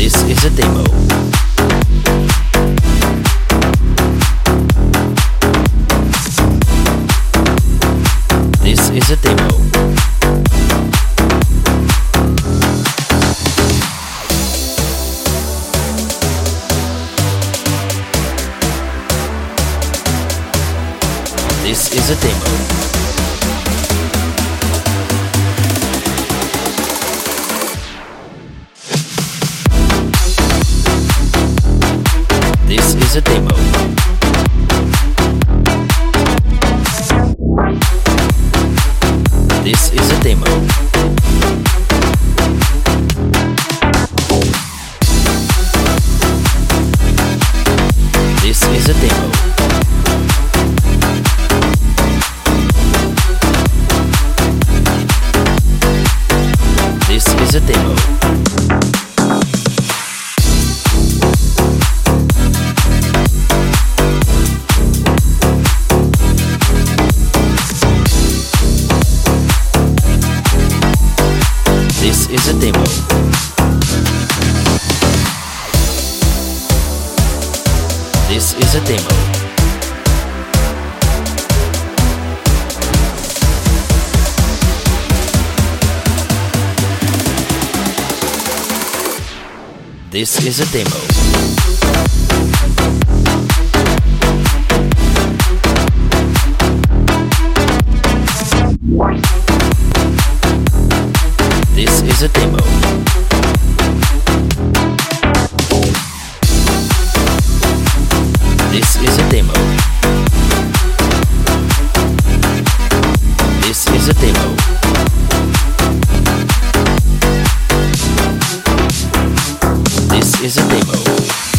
This is a demo. This is a demo. This is a demo. This is a demo. This is a demo. This is a demo. This is a demo. This is a demo. This is a demo. This is a demo. This is a demo. This is a demo. This is a demo. This is a demo.